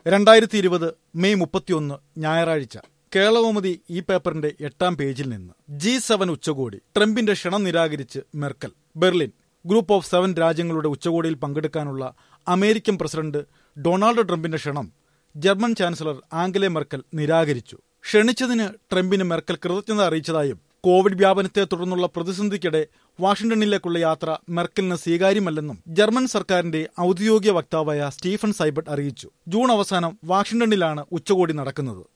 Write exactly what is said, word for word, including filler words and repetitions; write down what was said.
രണ്ടായിരത്തി ഇരുപത് മെയ് മുപ്പത്തിയൊന്ന് ഞായറാഴ്ച. കേരളകൗമുദി ഈ പേപ്പറിന്റെ എട്ടാം പേജിൽ നിന്ന് ജി സെവൻ ഉച്ചകോടി. ട്രംപിന്റെ ക്ഷണം നിരാകരിച്ച് Merkel. Berlin. Group of seven രാജ്യങ്ങളുടെ ഉച്ചകോടിയിൽ പങ്കെടുക്കാനുള്ള അമേരിക്കൻ പ്രസിഡന്റ് ഡൊണാൾഡ് ട്രംപിന്റെ ക്ഷണം ജർമ്മൻ ചാൻസലർ ആംഗല മെർക്കൽ നിരാകരിച്ചു. ക്ഷണിച്ചതിന് ട്രംപിന് മെർക്കൽ കൃതജ്ഞത അറിയിച്ചതായും കോവിഡ് വ്യാപനത്തെ തുടർന്നുള്ള പ്രതിസന്ധിക്കിടെ വാഷിംഗ്ടണിലേക്കുള്ള യാത്ര മെർക്കലിന് സ്വീകാര്യമല്ലെന്നും ജർമ്മൻ സർക്കാരിന്റെ ഔദ്യോഗിക വക്താവായ സ്റ്റീഫൻ സൈബർട്ട് അറിയിച്ചു. ജൂൺ അവസാനം വാഷിംഗ്ടണിലാണ് ഉച്ചകോടി നടക്കുന്നത്.